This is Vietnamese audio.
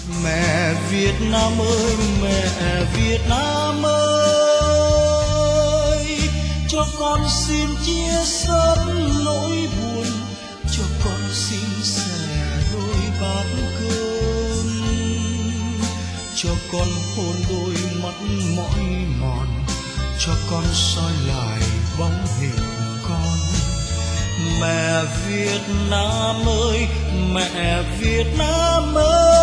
Mẹ Việt Nam ơi, mẹ Việt Nam ơi, cho con xin chia sớt nỗi buồn, cho con xin sẻ đôi bát cơm, cho con hôn đôi mắt mỏi mòn, cho con soi lại bóng hình con. Mẹ Việt Nam ơi, mẹ Việt Nam ơi,